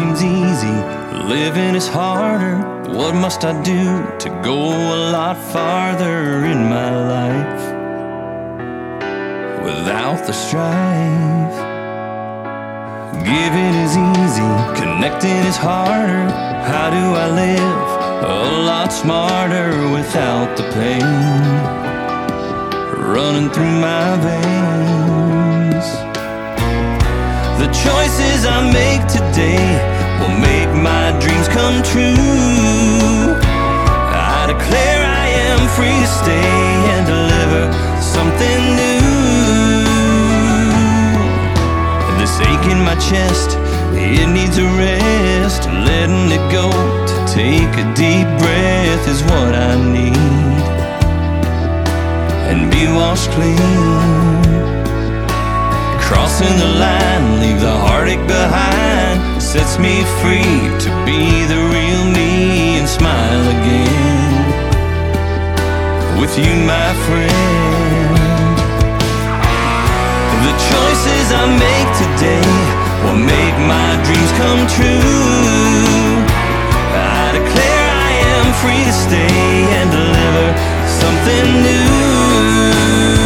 seems easy, living is harder. What must I do to go a lot farther in my life without the strife? Giving is easy, connecting is harder. How do I live a lot smarter without the pain running through my veins? The choices I make today will make my dreams come true. I declare I am free to stay and deliver something new. This ache in my chest, it needs a rest. Letting it go to take a deep breath is what I need, and be washed clean. Crossing the line, leave the heartache behind, sets me free to be the real me and smile again with you, my friend. The choices I make today will make my dreams come true. I declare I am free to stay and deliver something new.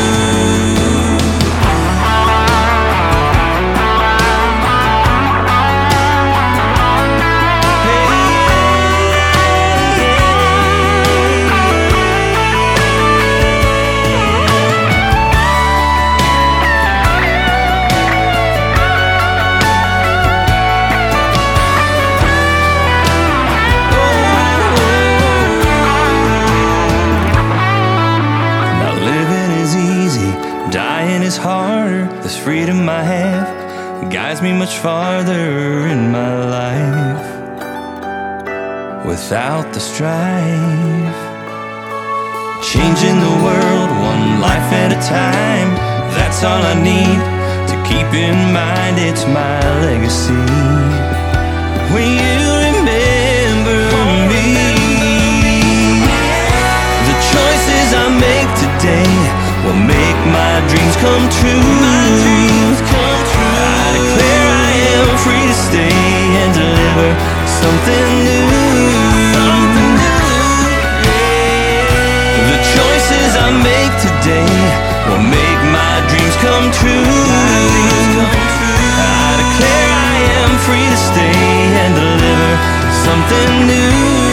Dying is harder. This freedom I have guides me much farther in my life without the strife. Changing the world one life at a time, that's all I need to keep in mind. It's my legacy. When you remember me, the choices I make today will make my dreams come true. I declare I am free to stay and deliver something new. The choices I make today will make my dreams come true. I declare I am free to stay and deliver something new.